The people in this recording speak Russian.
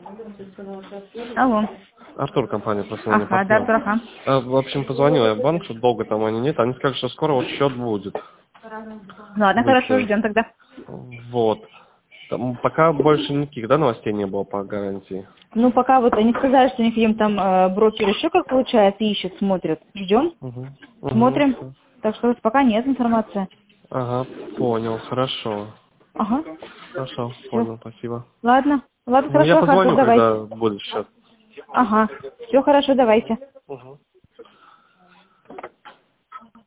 Алло. Артур, компания «Профессиональный Ага, да, партнер». Артур, ага. В общем, позвонил я в банк, что долго там они нет. Они сказали, что скоро вот счет будет. Ладно, хорошо, Вычислен. ждем тогда. Вот. Там пока больше никаких, да, новостей не было по гарантии? Ну, пока вот они сказали, что у них им там брокер еще как получается, ищет, смотрит. Ждем, Угу. смотрим. Угу. Так что вот пока нет информации. Ага, понял, хорошо. Ага. Хорошо, Все. понял, спасибо. Ладно. Ладно, Ну, я хорошо, Артур, позвоню, давайте. когда будет счет. Ага. Все хорошо, давайте. Угу.